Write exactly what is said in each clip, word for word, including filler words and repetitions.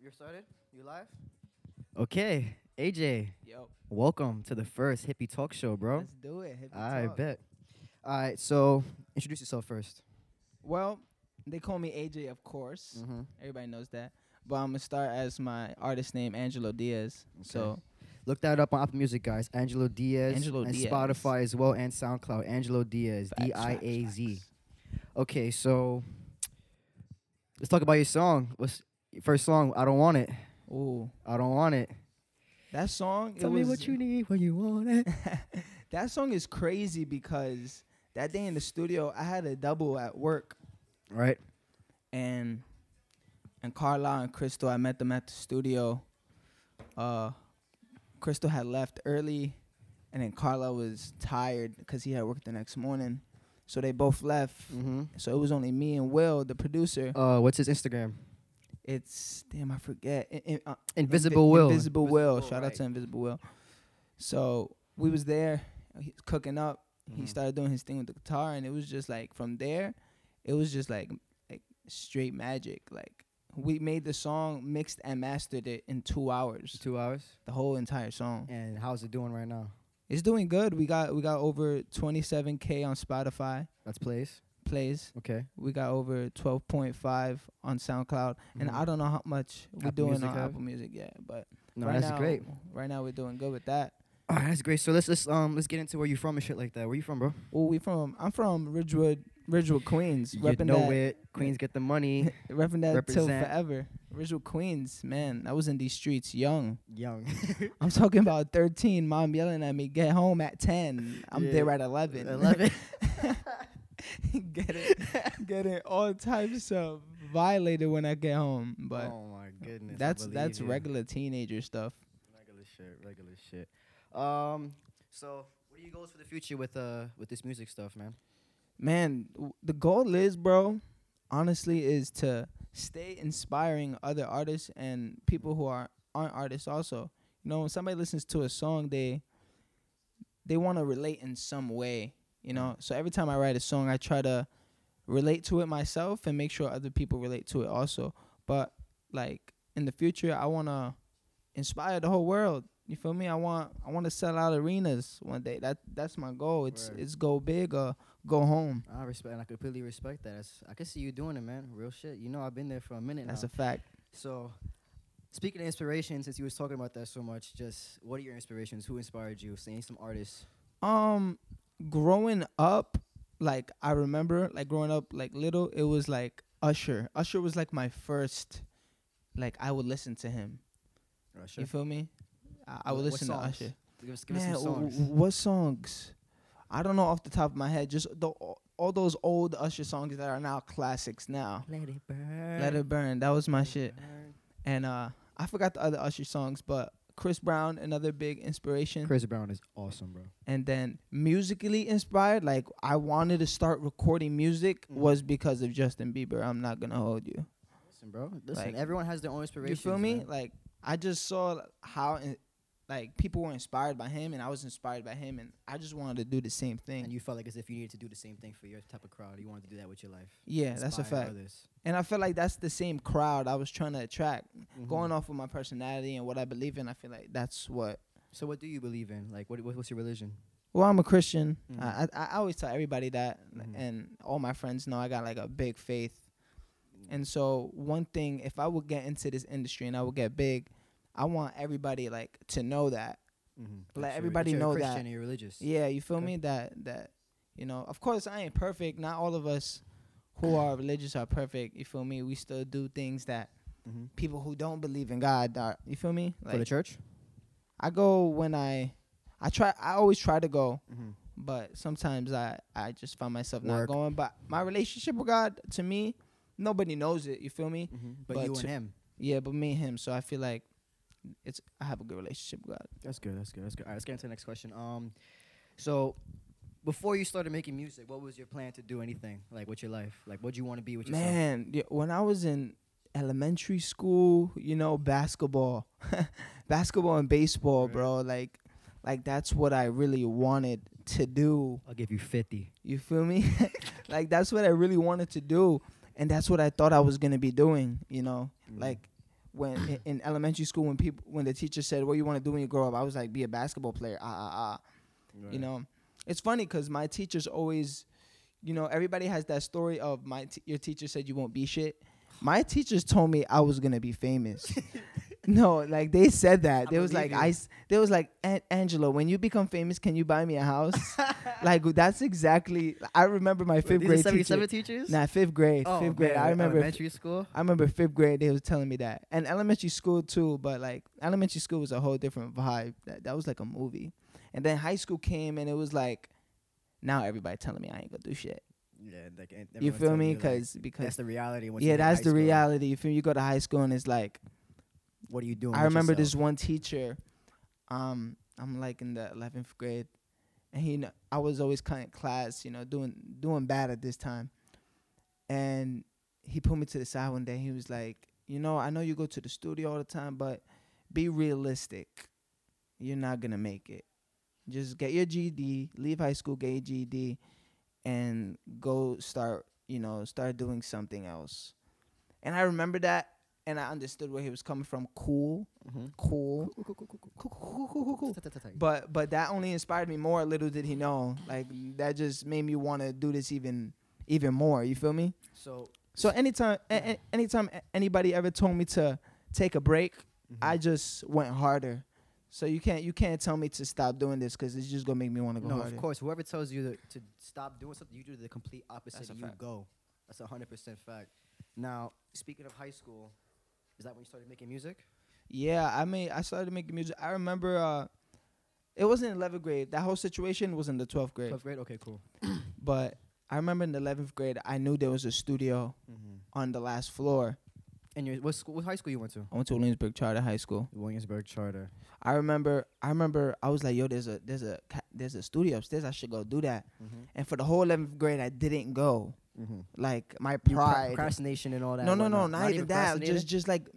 You're started? You live? Okay, A J, Yo, welcome to the first Hippie Talk Show, bro. let's do it. Hippie I talk. bet. All right, so introduce yourself first. Well, they call me A J, of course. Mm-hmm. Everybody knows that. But I'm gonna start as my artist name, Angelo Diaz. So Look that up on Apple Music, guys. Angelo Diaz. Angelo and Diaz. Spotify as well, and SoundCloud. Angelo Diaz, facts, D I A facts, Z. facts. Okay, so let's talk about your song. What's your first song? I don't want it. Ooh, I don't want it. that song. Tell it me was, what you need when you want it. that song is crazy because that day in the studio, I had a double at work, Right. and and Carla and Crystal, I met them at the studio. Uh, Crystal had left early, and then Carla was tired because he had work the next morning. So they both left. Mm-hmm. So it was only me and Will, the producer. Uh, what's his Instagram? It's damn, I forget. In, in, uh, Invisible Invi- Will. Invisible Will. Will, Shout out right. to Invisible Will. So we was there, he was cooking up. He Mhm. started doing his thing with the guitar, and it was just like from there, it was just like like straight magic. Like we made the song, mixed and mastered it in two hours. Two hours. The whole entire song. And how's it doing right now? It's doing good. We got we got over twenty-seven K on Spotify That's plays. plays. Okay. We got over twelve point five on SoundCloud, and Mhm. I don't know how much we're Apple doing Music on have? Apple Music yet, but No, right that's now, great. Right now, we're doing good with that. All right, that's great. So let's let's um let's get into where you from and shit like that. Where you from, bro? Well, we from I'm from Ridgewood, Ridgewood, Queens. You repping know that, it. Queens get the money. repping that till Represent. forever. Ridgewood, Queens, man. I was in these streets young. Young. I'm talking about thirteen. Mom yelling at me, "Get home at ten." I'm Yeah. there at eleven. Eleven. getting getting all types of violated when I get home, but. oh my goodness. I That's believe that's you. regular teenager stuff. Regular shit. Regular shit. Um. So what are your goals for the future with uh with this music stuff, man? Man, w- the goal is, bro, honestly, is to stay inspiring other artists and people who are aren't artists also. You know, when somebody listens to a song, they they want to relate in some way, you know. So every time I write a song, I try to relate to it myself and make sure other people relate to it also. But like in the future, I want to inspire the whole world. You feel me? I want I want to sell out arenas one day. That that's my goal. It's Word. it's go big or go home. I respect and I completely respect that. That's, I can see you doing it, man. Real shit. You know, I've been there for a minute That's now. a fact. So, speaking of inspiration, since you was talking about that so much, just what are your inspirations? Who inspired you? Saying some artists. Um, growing up, like I remember, like growing up, like little, it was like Usher. Usher was like my first, like I would listen to him. Usher. You feel me? I, I What- would what listen to songs? Usher. Give us, give Man, us some w- songs. w- what songs? I don't know off the top of my head. Just the all those old Usher songs that are now classics now. Let it burn. Let It Burn. That was my Let it shit. burn. And uh, I forgot the other Usher songs, but Chris Brown, another big inspiration. Chris Brown is awesome, bro. And then musically inspired, like I wanted to start recording music Mhm. was because of Justin Bieber. I'm not gonna hold you. Listen, bro. Listen, Like, everyone has their own inspiration. You feel me? Like I just saw how in, like people were inspired by him, and I was inspired by him, and I just wanted to do the same thing. And you felt like as if you needed to do the same thing for your type of crowd. You wanted to do that with your life. Yeah, that's a Inspire fact. Others. And I feel like that's the same crowd I was trying to attract. Mhm. Going off of my personality and what I believe in, I feel like that's what. So, what do you believe in? Like, what, what what's your religion? Well, I'm a Christian. Mhm. I, I I always tell everybody that, Mhm. and all my friends know I got like a big faith. And so one thing, if I would get into this industry and I would get big, I want everybody like to know that. Mm-hmm. Let everybody know that. Christian and you're religious. Yeah, you feel Okay. me? That that you know, of course I ain't perfect. Not all of us who are religious are perfect. You feel me? We still do things that Mm-hmm. people who don't believe in God are. You feel me? For the Like church. I go when I, I try. I always try to go, Mm-hmm. but sometimes I I just find myself Work. not going. But my relationship with God, to me, nobody knows it. You feel me? Mm-hmm. But, But you to- and him. Yeah, but me and him. So I feel like it's I have a good relationship with God. That's good. That's good. That's good. All right, let's get into the next question. Um, so before you started making music, what was your plan to do anything like with your life? Like, what do you want to be with yourself? Man, yeah, when I was in elementary school, you know, basketball, basketball and baseball, Right. bro. Like, like that's what I really wanted to do. I'll give you fifty. You feel me? Like that's what I really wanted to do, and that's what I thought I was gonna be doing. You know, Mhm. like when in, in elementary school when people when the teacher said, "What you want to do when you grow up?" I was like, "Be a basketball player." Ah ah ah. Right. You know, it's funny because my teachers always, you know, everybody has that story of my t- your teacher said you won't be shit. My teachers told me I was gonna be famous. No, like they said that. I They was believe like, you. I. s- They was like, "An- Angelo, when you become famous, can you buy me a house?" Like that's exactly. I remember my Wait, fifth these are grade teacher. seventy-seven teachers? Nah, fifth grade. Oh, fifth grade. man, I remember. elementary school. I remember fifth grade. They was telling me that, and elementary school too. But like elementary school was a whole different vibe. That that was like a movie. And then high school came, and it was like, now everybody telling me I ain't gonna do shit. Yeah, like and You everyone's feel telling me? you, like, Because that's because the reality. Once yeah, you hit that's high the school. reality. You feel me? You go to high school, and it's like. What are you doing? I with remember this yourself? one teacher. Um, I'm like in the eleventh grade, and he, kn- I was always cutting class, you know, doing doing bad at this time. And he put me to the side one day. He was like, you know, I know you go to the studio all the time, but be realistic. You're not gonna make it. Just get your G E D, leave high school, get your G E D, and go start, you know, start doing something else. And I remember that. And I understood where he was coming from. Cool, Mhm. cool, Cool, cool, cool, cool, cool. cool, cool, cool, cool, cool. Ta-ta-ta-ta. But but that only inspired me more. Little did he know, like that just made me want to do this even even more. You feel me? So So anytime a- a- anytime a- anybody ever told me to take a break, mhm. I just went harder. So you can't you can't tell me to stop doing this because it's just gonna make me want to go no, harder. of course. Whoever tells you to, to stop doing something, you do the complete opposite. That's a and You fact. go. That's a hundred percent fact. Now, speaking of high school, is that when you started making music? Yeah, I made I started making music. I remember uh, it wasn't in eleventh grade. That whole situation was in the twelfth grade. Twelfth grade. Okay, cool. But I remember in the eleventh grade, I knew there was a studio Mm-hmm. on the last floor. And you, what school? What high school you went to? I went to Williamsburg Charter High School. Williamsburg Charter. I remember, I remember, I was like, "Yo, there's a, there's a, ca- there's a studio upstairs. I should go do that." Mm-hmm. And for the whole eleventh grade, I didn't go. Mm-hmm. Like my You pro- pride. procrastination and all that. no, no, no, whatnot. not, even that. procrastinating? Just, just like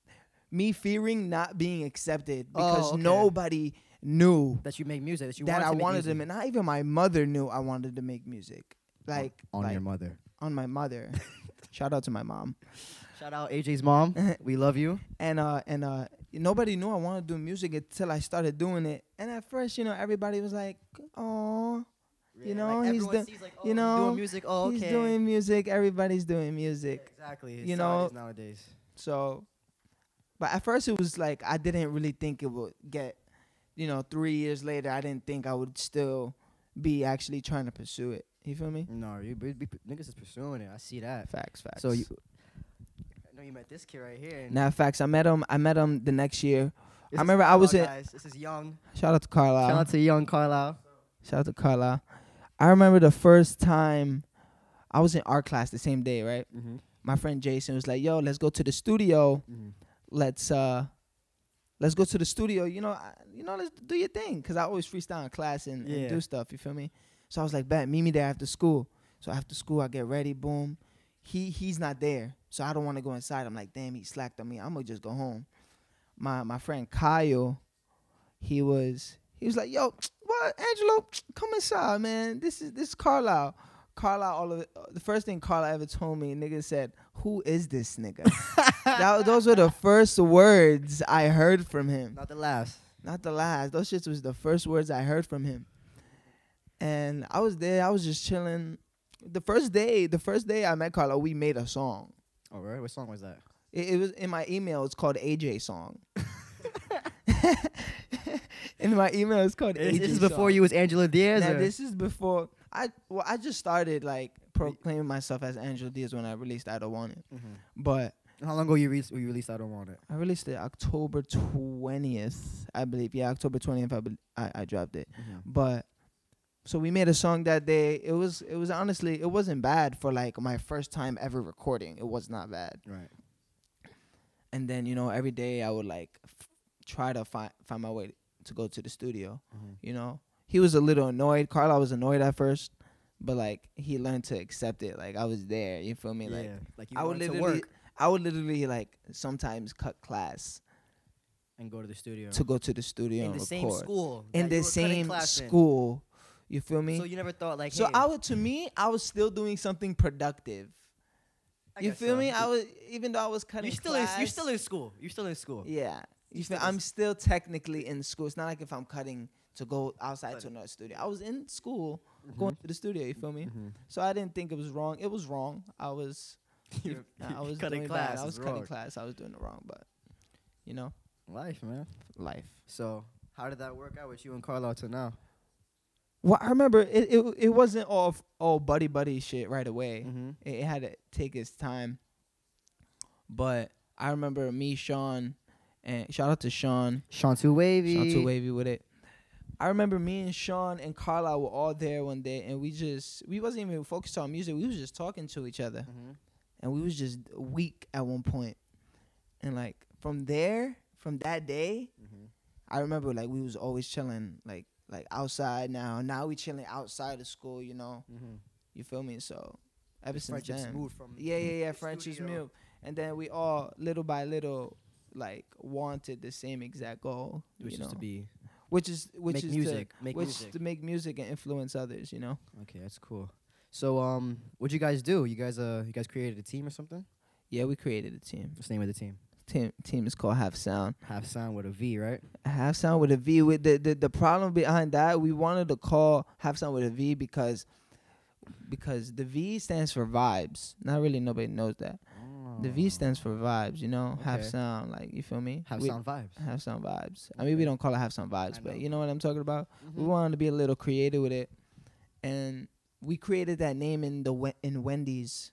me fearing not being accepted Oh, because okay. nobody knew that you make music. That you that wanted I to make wanted music. to. make. Not even my mother knew I wanted to make music. Like on like, your mother. on my mother. Shout out to my mom. Shout out A J's mom. We love you. And uh and uh nobody knew I wanted to do music until I started doing it. And at first, you know, everybody was like, "Oh, You know, like he's everyone do- sees like, oh, you he's know, doing music. Oh, okay. he's doing music. Everybody's doing Yeah, music." exactly. you It's know, how it is nowadays. So, but at first it was like I didn't really think it would get. You know, three years later, I didn't think I would still be actually trying to pursue it. You feel me? No, you be, be, niggas is pursuing it. I see that. Facts, facts. So you, I know you met this kid right here. And Nah, facts. I met him. I met him the next year. this I is remember I was Carlisle, in- Guys. This is young. Shout out to Carlisle. Shout out to young Carlisle. Shout out to Carlisle. I remember the first time I was in art class the same day, right? Mm-hmm. My friend Jason was like, "Yo, let's go to the studio. Mm-hmm. Let's uh, let's go to the studio. You know, I, you know, let's do your thing." Cause I always freestyle in class and, and Yeah. do stuff. You feel me? So I was like, "Bet, meet me there after school." So after school, I get ready. Boom. He he's not there, so I don't want to go inside. I'm like, "Damn, he slacked on me. I'm gonna just go home." My my friend Kyle, he was he was like, "Yo, what, Angelo? Come inside, man. This is this is Carlisle." Carlisle, all of it, uh, the first thing Carlisle ever told me, nigga said, "Who is this nigga?" that, those were the first words I heard from him. Not the last. Not the last. Those shits was the first words I heard from him. And I was there. I was just chilling. The first day, the first day I met Carlisle, we made a song. Oh, right. What song was that? It, it was in my email. It's called A J song. In my email, it's called A J This is song. before you was Angela Diaz. Now, or- this is before I. Well, I just started like proclaiming myself as Angela Diaz when I released "I Don't Want It," Mhm. but How long ago you, re- you released I Don't Want It? I released it October twentieth, I believe. Yeah, October twentieth. I, be- I I dropped it. But so we made a song that day. It was it was honestly it wasn't bad for like my first time ever recording. It was not bad. Right. And then you know every day I would like f- try to find find my way to go to the studio. Mhm. You know, he was a little annoyed. Carla was annoyed at first, but like he learned to accept it. Like I was there. You feel me? Yeah. Like Like you I would wanted to literally, work I would literally like sometimes cut class and go to the studio. to go to the studio in and the same record. school. in that the you were cutting same class in. school. You feel me? So you never thought like, So hey, I would, to me, I was still doing something productive. I You guess feel so. me? I was even though I was cutting You're still class. in. You're still in school. You're still in school. Yeah. You You feel, still I'm in- still technically in school. It's not like if I'm cutting to go outside to Study. another studio. I was in school going to the studio. You feel me? Mhm. So I didn't think it was wrong. It was wrong. I was. You're- I was cutting doing class bad. I was is cutting wrong. class. I was doing it wrong, but you know, Life, man. life. So, how did that work out with you and Carlisle till now? Well, I remember it. It, it wasn't all f- all buddy buddy shit right away. Mm-hmm. It, it had to take its time. But I remember me, Sean, and shout out to Sean. Sean Too Wavy. Sean too wavy with it. I remember me and Sean and Carlisle were all there one day, and we just we wasn't even focused on music. We was just talking to each other, Mm-hmm. and we was just weak at one point. And like from there, from that day, Mm-hmm. I remember like we was always chilling, like like outside. Now, now we chilling outside of school. You know, Mm-hmm. you feel me? So ever since Friendships then, moved from yeah, yeah, yeah. the Friendships studio. moved, and then we all little by little like wanted the same exact goal, which you is know, to be which is which make is music, to, make which music. is to make music and influence others. You know. Okay, that's cool. So, um, what'd you guys do? You guys, uh, you guys created a team or something? Yeah, we created a team. What's the name of the team? Team team is called Half Sound. Half Sound with a V, right? Half Sound with a V. With the, the the problem behind that, we wanted to call Half Sound with a V because because the V stands for vibes. Not really nobody knows that. The V stands for vibes. You know, Half Okay. Sound. Like you feel me? Half We- Sound vibes. Half Sound vibes. I mean, we Okay. don't call it Half Sound vibes, I but know. you know what I'm talking about. We Mhm. wanted to be a little creative with it, and we created that name in the Wen- in Wendy's.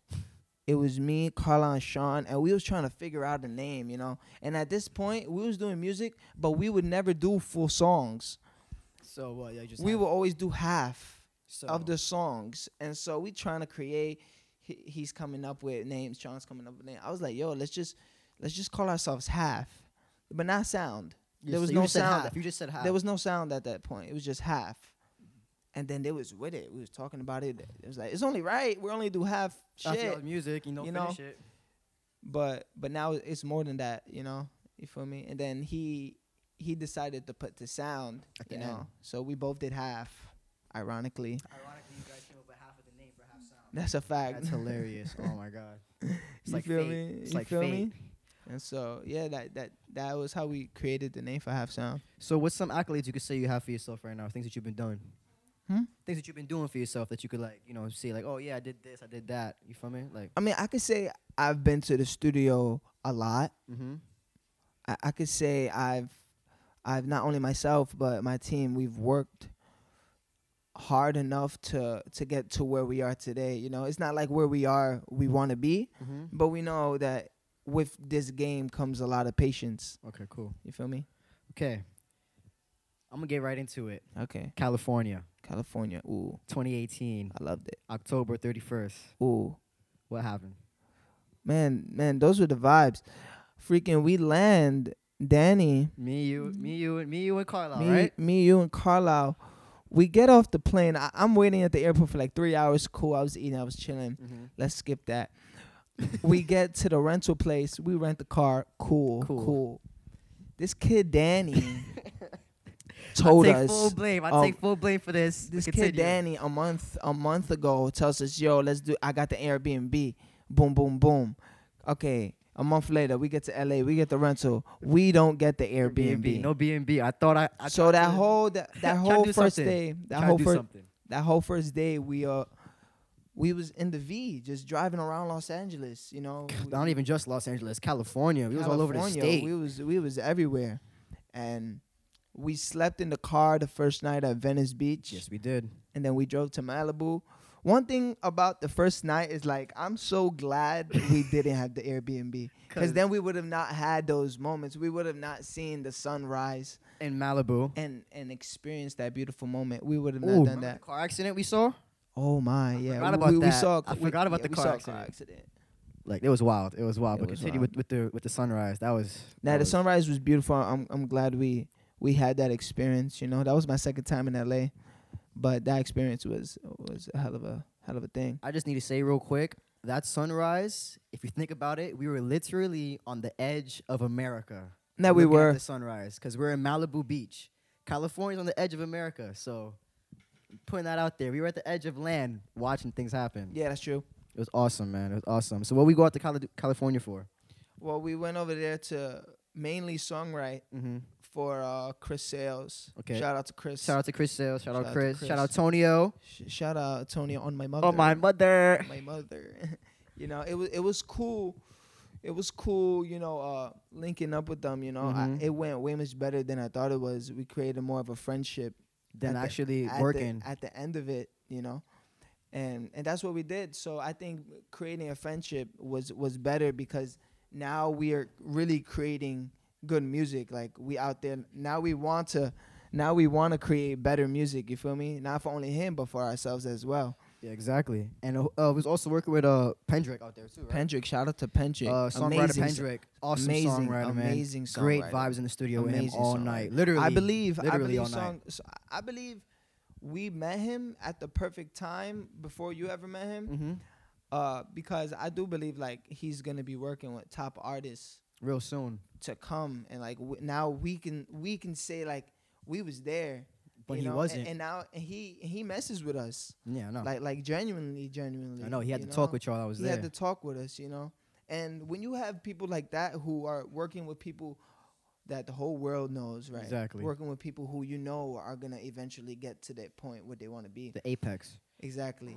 It was me, Carla, and Sean, and we was trying to figure out a name, you know. And at this point, we was doing music, but we would never do full songs. So what? Yeah, just We have- would always do half so, of the songs, and so we trying to create. He, he's coming up with names. Sean's coming up with names. I was like, yo, let's just let's just call ourselves Half, but not sound. You there was said- no you said sound. half. You just said half. There was no sound at that point. It was just half. And then they was with it. We was talking about it. It was like, it's only right. We only do half After shit. all the music, you know, you finish know? it. But but now it's more than that, you know? You feel me? And then he he decided to put the sound, At you the know. end. So we both did half, ironically. Ironically, you guys came up with half of the name for Half Sound. That's a fact. That's hilarious. Oh my god. It's you like feel fate. me? It's you like feel fate. me? And so yeah, that that that was how we created the name for Half Sound. So, what's some accolades you could say you have for yourself right now? Things that you've been doing. Hmm? Things that you've been doing for yourself that you could like, you know, say like, oh yeah, I did this, I did that. You feel me? Like, I mean, I could say I've been to the studio a lot. mm-hmm. I, I could say I've I've not only myself but my team, we've worked hard enough to to get to where we are today. You know, it's not like where we are we want to be, Mm-hmm. but we know that with this game comes a lot of patience. Okay, cool. You feel me? Okay, I'm gonna get right into it. Okay. California, California. Ooh, twenty eighteen, I loved it. October thirty-first. Ooh, What happened? man, man, those were the vibes. Freaking, we land Danny. Me, you, me, you, and me, you, and Carlisle, me, right? me, you, and Carlisle. We get off the plane. I, I'm waiting at the airport for like three hours. Cool. I was eating. I was chilling. Mm-hmm. Let's skip that. We get to the rental place. We rent the car. Cool. Cool. Cool. This kid Danny told I take us. full blame. I um, take full blame for this. This Continue. kid Danny a month a month ago tells us, "Yo, let's do. I got the Airbnb. Boom, boom, boom. Okay." A month later, we get to L A. We get the rental. We don't get the Airbnb. No B and B. I thought I. I So tried that to- whole that, that Try to whole do first something. day, that try whole to do first something. that whole first day, we uh we was in the V, just driving around Los Angeles. You know, Not even just Los Angeles, California. We was all over the California. state. We was we was everywhere, and we slept in the car the first night at Venice Beach, Yes, we did. and then we drove to Malibu. One thing about the first night is like I'm so glad we didn't have the Airbnb, because then we would have not had those moments. We would have not seen the sunrise in Malibu. and and experienced that beautiful moment. We would have Ooh, not done remember that. the car accident we saw? Oh my, yeah. forgot we, about we, we that. saw. I we- forgot about yeah, the we car saw a accident. car accident. Like it was wild. It was wild. It but was continue wild. with, with the with the sunrise. That was Nah, that the was- sunrise was beautiful. I'm I'm glad we we had that experience. You know, that was my second time in L A, but that experience was was a hell of a hell of a thing. I just need to say real quick that sunrise. If you think about it, we were literally on the edge of America. That we looking at were. the sunrise because we're in Malibu Beach. California's on the edge of America, so putting that out there, we were at the edge of land watching things happen. Yeah, that's true. It was awesome, man. It was awesome. So what we go out to Cali- California for? Well, we went over there to mainly songwrite Mm-hmm. for uh, Chris Sales. Okay. Shout out to Chris. Shout out to Chris Sales. Shout, Shout out out to Chris. Chris. Shout out Tonio. Sh- shout out Tony on my mother. Oh, my mother. my mother. You know, it was it was cool. It was cool, you know, uh, linking up with them. You know, Mhm. I, it went way much better than I thought it was. We created more of a friendship Then at the- actually at working. the, at the end of it. You know, and and that's what we did. So I think creating a friendship was was better because now we are really creating good music. Like we out there now. We want to. Now we want to create better music. You feel me? Not for only him, but for ourselves as well. Yeah, exactly. And uh, uh, was also working with uh Pendrick out there too, right? Pendrick, shout out to Pendrick. Uh, songwriter Amazing, Pendrick, awesome amazing, songwriter, man. amazing Great songwriter. vibes in the studio with him Amazing all songwriter. night. Literally, I believe, I literally believe, all night. song, so I believe we met him at the perfect time before you ever met him. Mm-hmm. Uh, because I do believe like he's gonna be working with top artists Real soon, to come, and like w- now we can we can say like we was there, but you he know, wasn't. and, and now and he he messes with us yeah, I know. like like genuinely, genuinely. I know. He had you to talk know? with y'all. I was he there. had to talk with us, you know. And when you have people like that who are working with people that the whole world knows, right? Exactly. Working with people who you know are gonna eventually get to that point where they want to be. The apex. Exactly.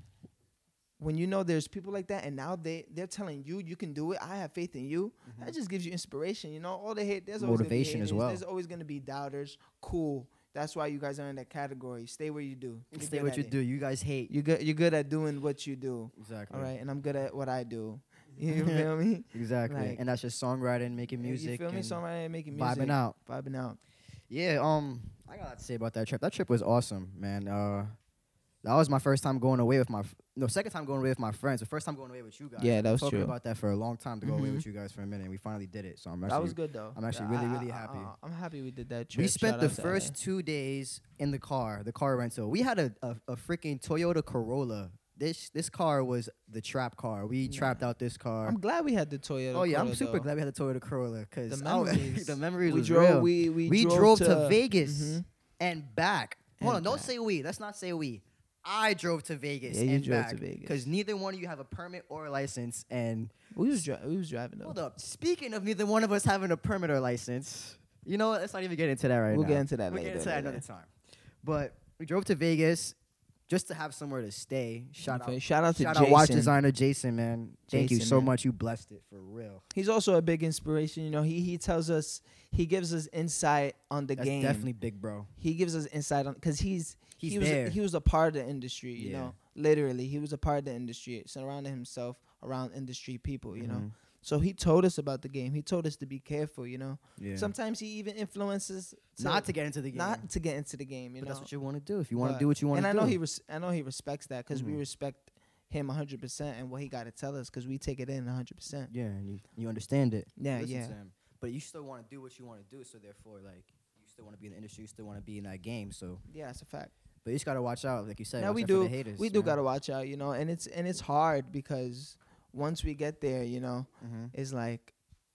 When you know there's people like that, and now they they're telling you you can do it. I have faith in you. That just gives you inspiration. You know, all the hate. There's always gonna be Motivation as haters, well. There's always gonna be doubters. Cool. That's why you guys are in that category. Stay where you do. You're Stay good what at you it. do. You guys hate. You're good. You're good at doing what you do. Exactly. All right, and I'm good at what I do. You feel me? Exactly. Like- and that's just songwriting, making music, You feel me? and Songwriting and making music. vibing out. Vibing out. Yeah. Um, I got a lot to say about that trip. That trip was awesome, man. Uh, that was my first time going away with my f- no second time going away with my friends. The first time going away with you guys. Yeah, I've that been was talking true. about that for a long time to go away Mhm. with you guys for a minute. And we finally did it. So I'm actually That was good though. I'm actually Yeah, really, I- really I- happy. I- I'm happy we did that trip. We spent Shout the out to first L A. two days in the car, the car rental. We had a, a, a freaking Toyota Corolla. This this car was the trap car. We Yeah. trapped out this car. I'm glad we had the Toyota. oh yeah, I'm Corolla, super though. glad we had the Toyota Corolla because The memories. the memories we was drove. real. We we, We drove, drove to, to Vegas Mhm. and back. Hold And on, don't back. say we. Let's not say we. I drove to Vegas Yeah, you and drove back to Vegas. because neither one of you have a permit or a license. And We was dri- we was driving though. hold up, speaking of neither one of us having a permit or license, you know what? Let's not even get into that right We'll now. get into that We'll later. get into that later. another time. But we drove to Vegas just to have somewhere to stay. Shout Okay, out, Shout out to shout Jason. out, watch designer Jason, man. Thank you Jason, so man. much. You blessed it for real. He's also a big inspiration. You know, he he tells us, he gives us insight on the That's game. definitely big, bro. He gives us insight on because he's He's he was there. he was a part of the industry. You Yeah. know, literally, he was a part of the industry, surrounding himself around industry people. You know, Mhm. so he told us about the game. He told us to be careful. You know, Yeah. sometimes he even influences to not to get into the game. not to get into the game. You but know, that's what you want to do. If you want to But- do what you want and to I do. know he res- I know he respects that because we Mhm. respect him one hundred percent and what he got to tell us because we take it in one hundred percent. yeah, and you, you understand it. Yeah, Listen yeah. to him. But you still want to do what you want to do. So therefore, like, you still want to be in the industry. You still want to be in that game. So, Yeah, that's a fact. but you just gotta watch out, like you said. Now watch we out for do the haters, we you do know? gotta watch out, you know, and it's and it's hard because once we get there, you know, Mhm. it's like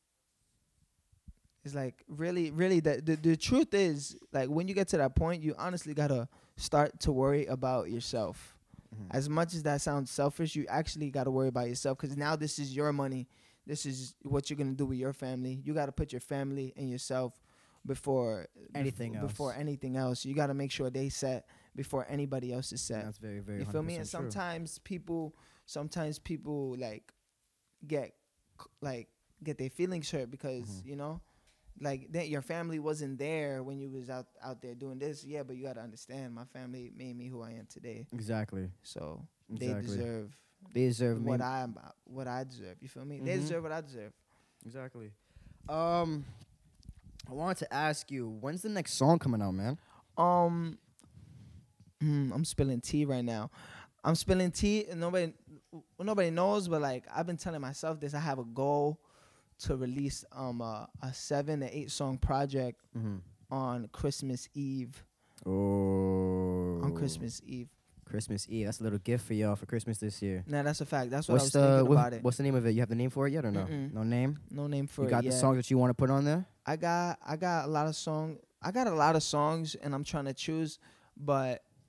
it's like really really the, the the truth is like when you get to that point, you honestly gotta start to worry about yourself. Mhm. As much as that sounds selfish, you actually gotta worry about yourself because now this is your money. This is what you're gonna do with your family. You gotta put your family and yourself before Anything bef- else. Before anything else, you gotta make sure they set before anybody else is set. That's very, very. You feel me? And one hundred percent true. sometimes people, sometimes people like get c- like get their feelings hurt because Mhm. you know, like that your family wasn't there when you was out out there doing this. Yeah, but you gotta understand, my family made me who I am today. Exactly. So Exactly. they deserve They deserve what maybe- I what I deserve. You feel me? They Mhm. deserve what I deserve. Exactly. Um, I wanted to ask you, when's the next song coming out, man? Um, mm, I'm spilling tea right now. I'm spilling tea, and nobody, nobody knows. But like I've been telling myself this, I have a goal to release um a, a seven to eight song project Mm-hmm. on Christmas Eve. Oh. On Christmas Eve. Christmas Eve. That's a little gift for y'all for Christmas this year. Nah, that's a fact. That's what What's I was the thinking what- about it. What's the name of it? You have the name for it yet or no? Mm-mm. No name. No name for You it got the yet. songs that you want to put on there? I got I got a lot of song. I got a lot of songs, and I'm trying to choose, but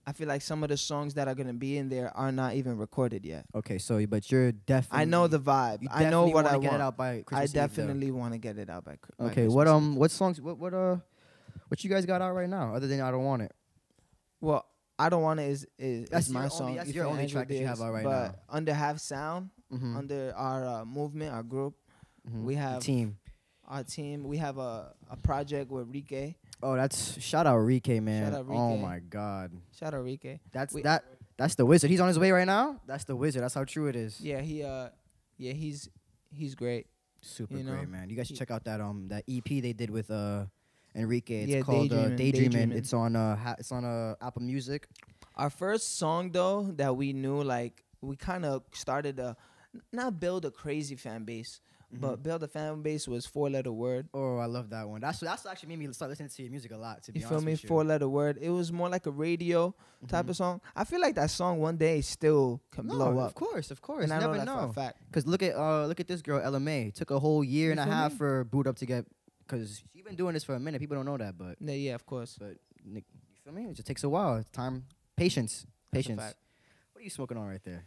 I feel like some of the songs that are gonna be in there are not even recorded yet. Okay, so but you're definitely. I know the vibe. You I know definitely what wanna I get want. it out by Christmas I Eve, though. definitely want to get it out by. Cr- by Okay, what Christmas um, Eve. what songs? What what uh, what you guys got out right now? Other than I don't want it. Well, I don't want it is is, That's is my your song. only- that's you your feel only Angela track that you have Diaz, out right but now. under Half Sound, Mm-hmm. under our uh, movement, our group, Mhm. we The have team. our team. We have a, a project with Rike. Oh, that's shout out Rike, man. out Oh Rike. my God, Shout out Rike. that's We- that. That's the wizard. He's on his way right now. That's the wizard. That's how true it is. Yeah, he uh, yeah, he's he's great. Super You know, great, man. You guys should he- check out that um that E P they did with uh Enrique. It's Yeah, called uh, Daydreamin', Daydreamin'. Daydreamin'. It's on uh ha- it's on uh Apple Music. Our first song though that we knew, like we kind of started a not build a crazy fan base, but build a fan base was Four Letter Word. Oh, I love that one. That's that's actually made me start listening to your music a lot. To be You honest feel me? with you. Four Letter Word. It was more like a radio type Mhm. of song. I feel like that song one day still can No, blow of up. course, of course. And I You know never that for know. a fact. Cause look at uh look at this girl Ella May. Took a whole year You and a feel half me? for Boot Up to get. Cause she been doing this for a minute. People don't know that, but Yeah, yeah, of course. but Nick, you feel me? It just takes a while. It's time, patience, That's a patience. fact. What are you smoking on right there?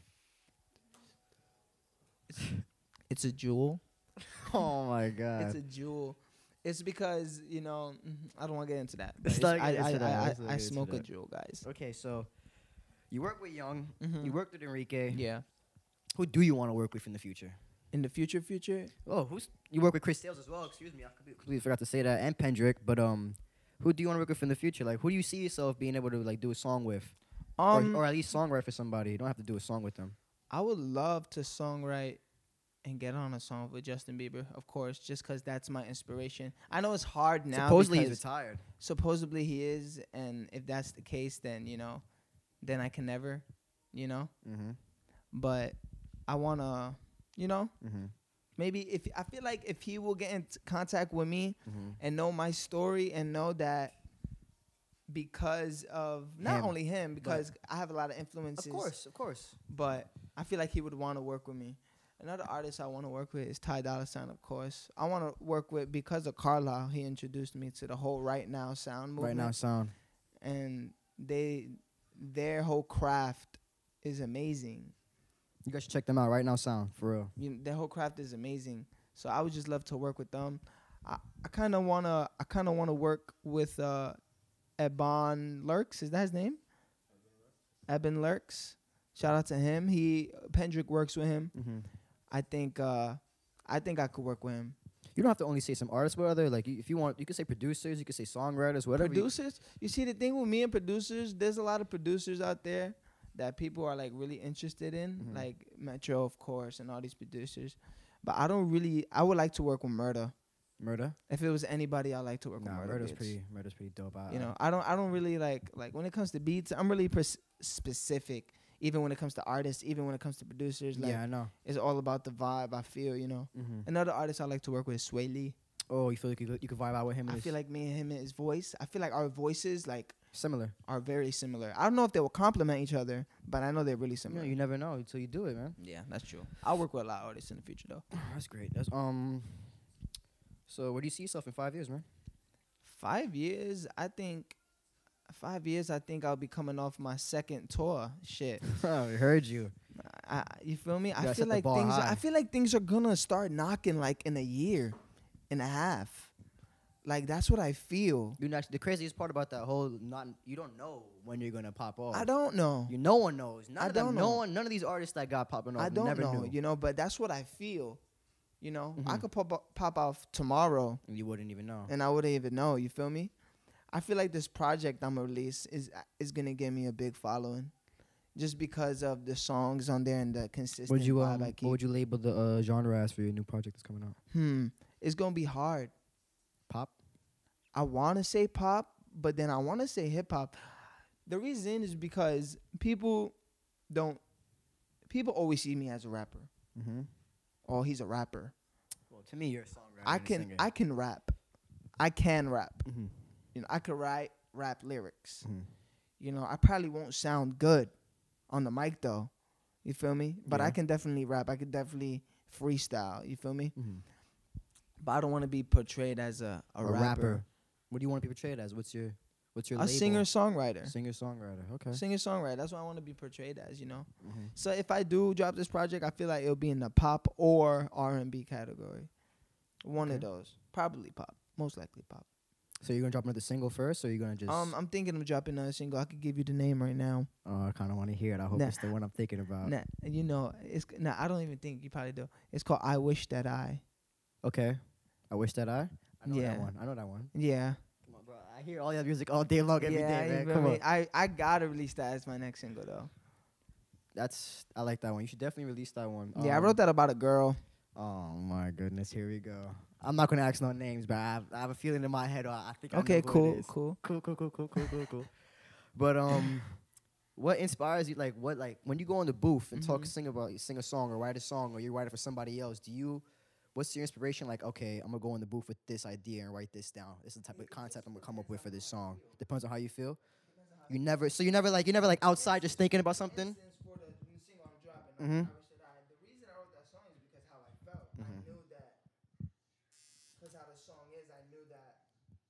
It's a jewel. Oh my God. It's a jewel. It's because you know mhm, I don't want to get into that. but Let's it's- not I, get I, into that. I, Let's not I, I get into smoke a that. jewel, guys. Okay, so you work with Young. Mhm. You worked with Enrique. Yeah. Who do you want to work with in the future? In the future, future, Oh, who's you work with Chris Sales as well? Excuse me, I completely completely forgot to say that. And Pendrick, but um, who do you want to work with in the future? Like, who do you see yourself being able to like do a song with, um, or, or at least songwrite for somebody? You don't have to do a song with them. I would love to songwrite and get on a song with Justin Bieber, of course, just because that's my inspiration. I know it's hard now. Supposedly he's because retired. supposedly he is, and if that's the case, then you know, then I can never, you know. Mm-hmm. But I wanna, you know, Mm-hmm. maybe if I feel like if he will get in t- contact with me Mm-hmm. and know my story and know that because of not Him, only him, because I have a lot of influences. Of course, of course. But I feel like he would want to work with me. Another artist I want to work with is Ty Dolla Sign, of course. I want to work with, because of Carlisle, he introduced me to the whole Right Now sound movement. Right now, sound. And they, their whole craft is amazing. You guys should check them out. Right now, sound for real. You know, their whole craft is amazing. So I would just love to work with them. I, I kind of wanna, I kind of wanna work with uh, Ebon Lurks. Is that his name? Eben Lurks. Shout out to him. He Pendrick works with him. Mm-hmm. I think, uh, I think I could work with him. You don't have to only say some artists, but other like you, if you want, you could say producers, you could say songwriters, whatever. you- Producers. You see, the thing with me and producers, there's a lot of producers out there that people are like really interested in, Mhm. like Metro, of course, and all these producers. But I don't really. I would like to work with Murda. Murder. If it was anybody, I like to work Nah, with Murda. Murder's Beats. pretty. Murder's pretty dope. I, You know, I don't. I don't really like like when it comes to beats. I'm really pers- specific. Even when it comes to artists, even when it comes to producers, like yeah, I know. it's all about the vibe. I feel, you know. Mm-hmm. Another artist I like to work with is Sway Lee. Oh, you feel like you could, you could vibe out with him? and I his- feel like me and him and his voice. I feel like our voices like similar. are very similar. I don't know if they will complement each other, but I know they're really You, similar. know, you never know until you do it, man. Yeah, that's true. I'll work with a lot of artists in the future though. That's great. That's um. So, where do you see yourself in five years, man? Five years, I think. Five years, I think I'll be coming off my second tour. Shit. I heard you. I, I- you feel me? I gotta feel set the like bar things. high. I feel like things are gonna start knocking like in a year, and a half. Like that's what I feel. You know, the craziest part about that whole not you don't know when you're gonna pop off. I don't know. You no one knows. None I of them. don't No know. one. None of these artists that got popping off. I don't never know. knew. You know, but that's what I feel. You know, I Mhm. could pop o- pop off tomorrow, And you wouldn't even know. and I wouldn't even know. You feel me? I feel like this project I'm gonna release is is gonna give me a big following, just because of the songs on there and the consistent Would you vibe um, I what keep. would you label the uh, genre as for your new project that's coming out? Hmm, it's gonna be hard. Pop. I want to say pop, but then I want to say hip hop. The reason is because people don't. People always see me as a rapper. Mm-hmm. Oh, he's a rapper. Well, to me, you're a songwriter. I can I can rap. I can rap. Mm-hmm. You know, I could write rap lyrics. Mhm. You know, I probably won't sound good on the mic though. You feel me? But I Yeah. can definitely rap. I can definitely freestyle. You feel me? Mm-hmm. But I don't want to be portrayed as a, a, A rapper. rapper. What do you want to be portrayed as? What's your What's your A label? singer songwriter. Singer songwriter. Okay. Singer songwriter. That's what I want to be portrayed as, you know. Mm-hmm. So if I do drop this project, I feel like it'll be in the pop or R and B category. One of Okay. those. Probably pop. Most likely pop. So you're gonna drop another single first, or you're gonna just? Um, I'm thinking of dropping a single. I could give you the name right now. oh, I kind of want to hear it. I hope Nah. it's the one I'm thinking about. Nah, you know, it's nah. I don't even think you probably do. It's called "I Wish That I." Okay. I wish that I. I know Yeah. that one. I know that one. Yeah. Come on, bro. I hear all your music all day long, every day, yeah, you man. feel Come me? on. I I gotta release that as my next single though. That's. I like that one. You should definitely release that one. yeah, I Um, wrote that about a girl. Oh my goodness. Here we go. I'm not gonna ask no names, but I have, I have a feeling in my head. Uh, I think. I Okay, know who cool, It is. cool. Cool. Cool. Cool. Cool. Cool. Cool. Cool. But um, what inspires you? Like, what? Like, when you go in the booth and talk, Mhm. sing about, sing a song or write a song, or you write it for somebody else. Do you? What's your inspiration? Like, okay, I'm gonna go in the booth with this idea and write this down. This is the type of concept I'm gonna come up with for this song. Depends on how you feel. You never. So you never like. You never like outside just thinking about something. Mm-hmm. The reason I wrote that song is because how I felt. Mhm. I knew that because how the song is, I knew that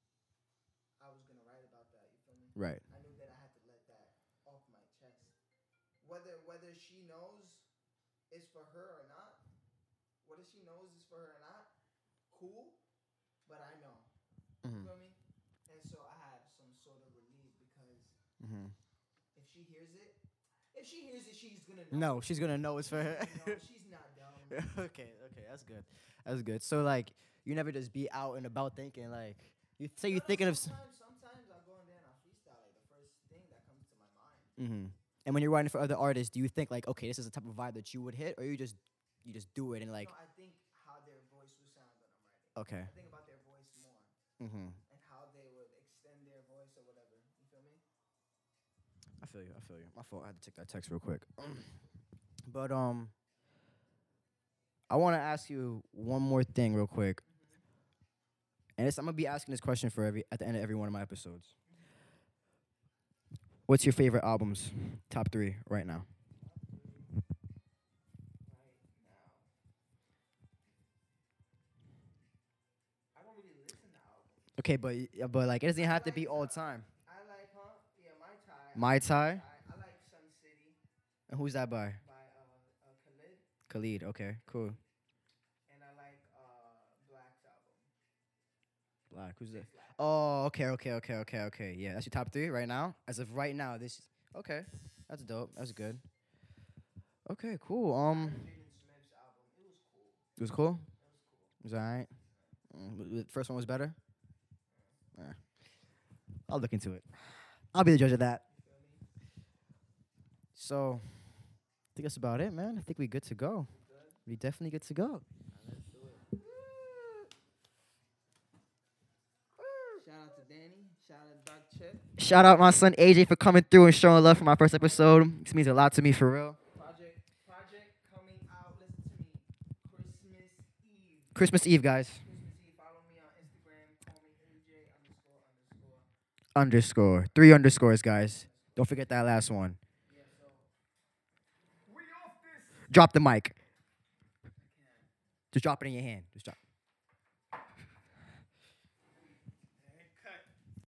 I was gonna write about that. You feel me? Right. I knew that I had to let that off my chest. Whether whether she knows is for her or not, whether she knows is for her or not, cool. But I know. Mm-hmm. You feel me? And so I had some sort of relief because Mm-hmm. if she hears it, if she hears it, she's gonna know. No, she's gonna know it's for her. You know, she's not dumb. okay, okay, that's good. That's good. So like, you never just be out and about thinking like, you say you're No, no, thinking of. S- sometimes, sometimes I go in there and I freestyle like the first thing that comes to my mind. mm-hmm. And when you're writing for other artists, do you think like, okay, this is the type of vibe that you would hit, or you just, you just do it and like, no, I think how their voice will sound when I'm writing. okay. I think about their voice more Mm-hmm. and how they would extend their voice or whatever. You feel me? I feel you. I feel you. My fault. I had to take that text real quick. but um, I want to ask you one more thing real quick, and it's, I'm gonna be asking this question for every at the end of every one of my episodes. What's your favorite albums? Top three right now. Right now. I don't really listen to albums. Okay, but y- but like it doesn't have to be all the time. I like, huh? Yeah, My Tai. My Tai? I like Sun City And who's that by? by uh, uh Khalid, Khalid. Okay, cool. and I like uh Black's album. Black. Who's that? Six Black. Oh, okay, okay, okay, okay, okay. Yeah, that's your top three right now. As of right now, this. Okay, that's dope. That's good. Okay, cool. Um, Jaden Smith's album. It was cool. it was cool. It was cool. It was alright. Mm, the first one was better. Yeah. I'll look into it. I'll be the judge of that. You feel me? So, I think that's about it, man. I think we good to go. Good. We definitely good to go. Let's do it. Shout out to Danny. Shout out to Dark Chip. Shout out my son A J for coming through and showing love for my first episode. This means a lot to me for real. Project project coming out. Listen to me. Christmas Eve. Christmas Eve, guys. Christmas Eve. Follow me on Instagram. Call me A J underscore underscore. Underscore. Three underscores, guys. Don't forget that last one. Yeah, so we off this. Drop the mic. Just drop it in your hand. Just drop.